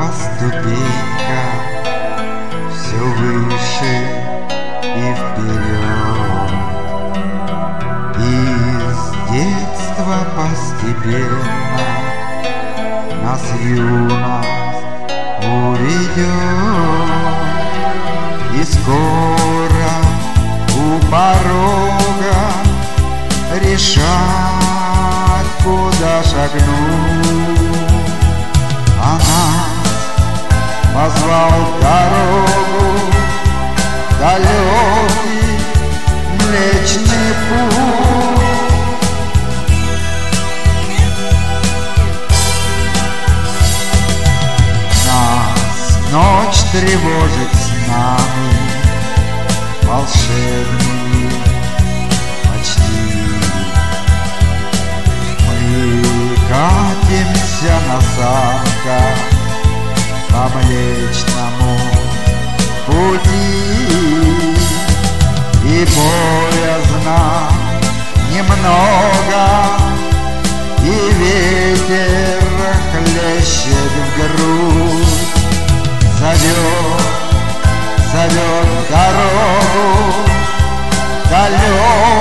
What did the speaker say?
ступенька все выше и вперед. Из детства постепенно нас юность уведет, и скоро у порога решать, куда шагнуть. Она позвал дорогу, далекий Млечный Путь. Нас ночь тревожит снами волшебными почти. Мы катимся на санках по Млечному Пути, и боязно немного, и ветер хлещет в грудь. Зовет дорогу далекую